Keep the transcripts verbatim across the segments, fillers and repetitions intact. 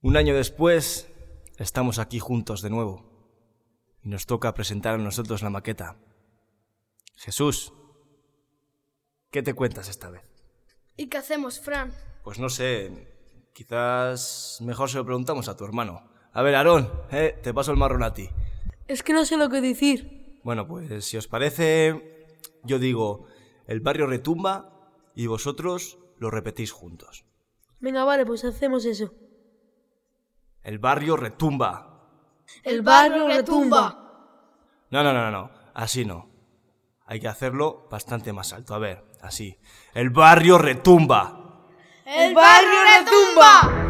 Un año después, estamos aquí juntos de nuevo y nos toca presentar a nosotros la maqueta. Jesús, ¿qué te cuentas esta vez? ¿Y qué hacemos, Fran? Pues no sé, quizás mejor se lo preguntamos a tu hermano. A ver, Aarón, eh, te paso el marrón a ti. Es que no sé lo que decir. Bueno, pues si os parece, yo digo, el barrio retumba y vosotros lo repetís juntos. Venga, vale, pues hacemos eso. El barrio retumba. El barrio retumba. No, no, no, no, así no. Hay que hacerlo bastante más alto. A ver, así. El barrio retumba. El barrio retumba.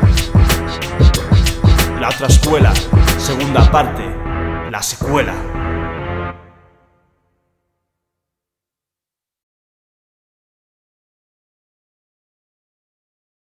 La otra escuela, segunda parte, la secuela.